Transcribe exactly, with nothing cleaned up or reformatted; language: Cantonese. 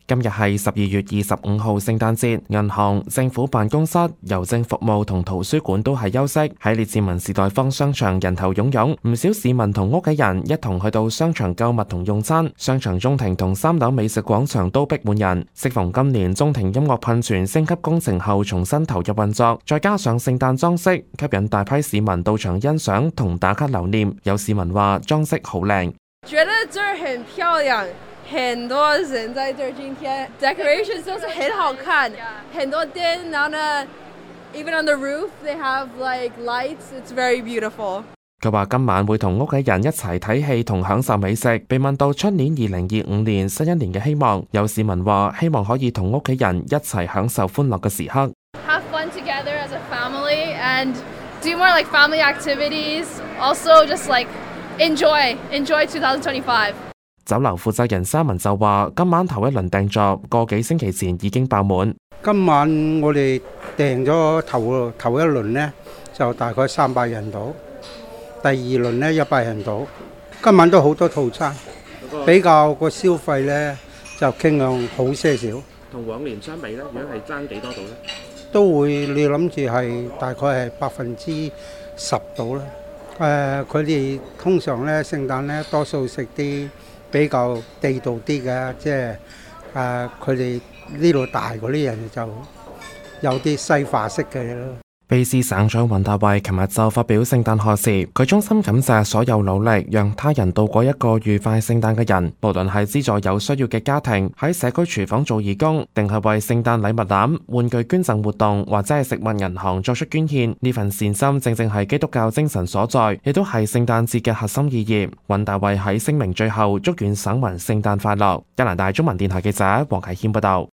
今日係十二月二十五號聖誕節，銀行、政府辦公室、郵政服務同圖書館都係休息。喺列治文士代坊商場人頭湧湧，唔少市民同屋企人一同去到商場購物同用餐。商場中庭同三樓美食廣場都逼滿人。適逢今年中庭音樂噴泉升級工程後重新投入運作，再加上聖誕裝飾，吸引大批市民到場欣賞同打卡留念。有市民話裝飾好靚， 覺得這兒很漂亮。很多人在這兒，今天 decorations 都是很好看，很多燈，然後呢 even on the roof they have like lights, it's very beautiful。 佢話今晚會同屋企人一齊睇戲同享受美食。被問到出年二零二五年新一年嘅希望，有市民話希望可以同屋企人一齊享受歡樂嘅時刻。 Have fun together as a family and do more like family activities. Also just like enjoy, enjoy twenty twenty-five。 酒樓負責人三文就話：今晚頭一輪訂座，個幾星期前已經爆滿。 今晚我哋訂咗頭頭一輪呢，就大概三百人到，第二輪呢一百人到。今晚都好多套餐，比較個消費呢就傾向好些少。 同往年相比呢，如果係爭幾多度呢？ 都會你諗住係大概係百分之十度啦。誒，佢哋通常呢聖誕呢多數食啲比較地道啲嘅，即係誒佢哋呢度大嗰啲人就有啲西化式嘅嘢咯。 卑詩省長雲大衛琴日就發表聖誕賀詞，佢衷心感謝所有努力讓他人度過一個愉快聖誕嘅人，無論係資助有需要嘅家庭，喺社區廚房做義工，定係為聖誕禮物籃、玩具捐贈活動或者係食物銀行作出捐獻，呢份善心正正係基督教精神所在，亦都係聖誕節嘅核心意義。雲大衛喺聲明最後祝願省民聖誕快樂。加拿大中文電台記者黃啟謙報道。